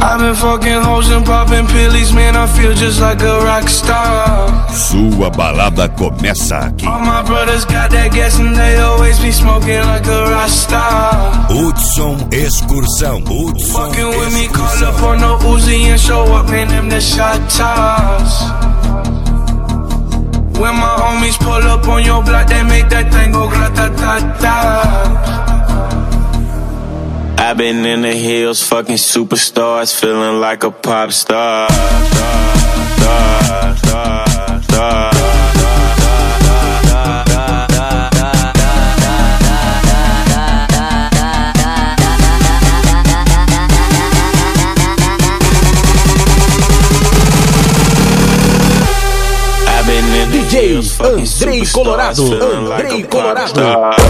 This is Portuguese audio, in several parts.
I've been fucking hoes and popping pillies, man, I feel just like a rock star. Sua balada começa aqui. All my brothers got that gas and they always be smoking like a rock star. Hudson Excursão. Fucking with me, call up on no Uzi and show up, man, them the shot toss. When my homies pull up on your block, they make that thing go grata-ta-ta. I've been in the hills, fucking superstars, feeling like a pop star. DJ Andrei Colorado. Andrei Colorado.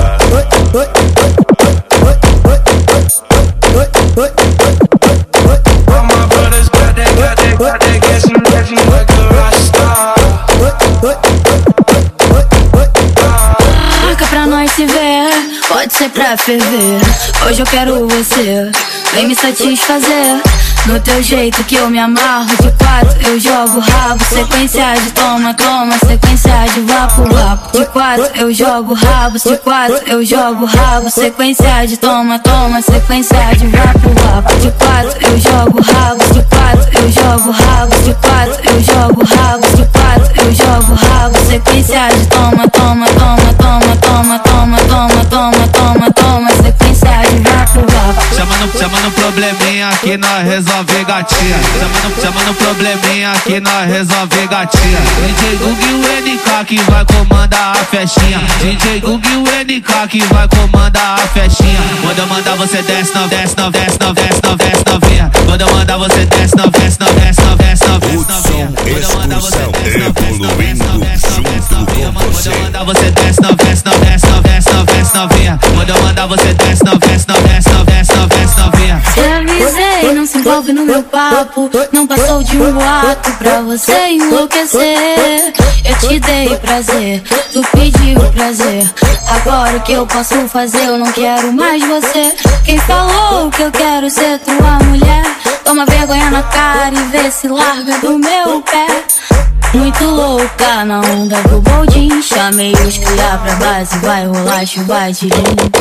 Marca pra nós se ver, pode ser pra ferver. Hoje eu quero você, vem me satisfazer. No teu jeito que eu me amarro, de quatro eu jogo rabo. Sequência de toma, toma, sequência de vapo, vapo. De quatro eu jogo rabo, de quatro eu jogo rabo. Sequência de toma, toma, sequência de vapo, vapo. De quatro eu jogo rabo, de quatro eu jogo rabo. De quatro eu jogo rabo, de quatro eu jogo rabo. Sequência de toma, toma, toma, toma, toma, toma, toma, toma, toma, toma. Sequência de vapo, vapo. Chama no probleminha que nós resolve gatinha. Chama no probleminha que nós resolve gatinha. DJ Gug e o NK que vai comandar a festinha. DJ Gug e o NK que vai comandar a festinha. Quando eu mandar você desce, não desce, não desce, não desce, não desce, novinha. Quando eu mandar você desce, não desce, não desce, não desce, não desce, novinha. Quando eu mandar você desce, não desce, não desce, não desce, não desce, novinha. Quando eu mandar você desce, não desce, não desce, não desce, não desce, novinha. Quando eu mandar você desce, não desce, não desce, não desce, não desce, novinha. Te avisei, não se envolve no meu papo. Não passou de um boato pra você enlouquecer. Eu te dei prazer, tu pediu prazer. Agora o que eu posso fazer? Eu não quero mais você. Quem falou que eu quero ser tua mulher? Toma vergonha na cara e vê se larga do meu pé. Muito louca na onda do boldin. Chamei os criar pra base, vai rolar chuva de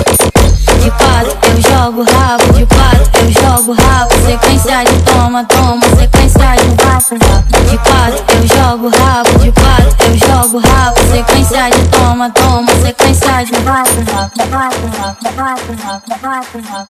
De quatro eu jogo rabo, de quatro eu jogo rabo. Sequência de toma, toma, sequência de vapo, vapo. De quatro eu jogo rabo, de quatro eu jogo rabo. Sequência de toma, toma, sequência de vapo, vapo, vapo, vapo, vapo, vapo, vapo, vapo.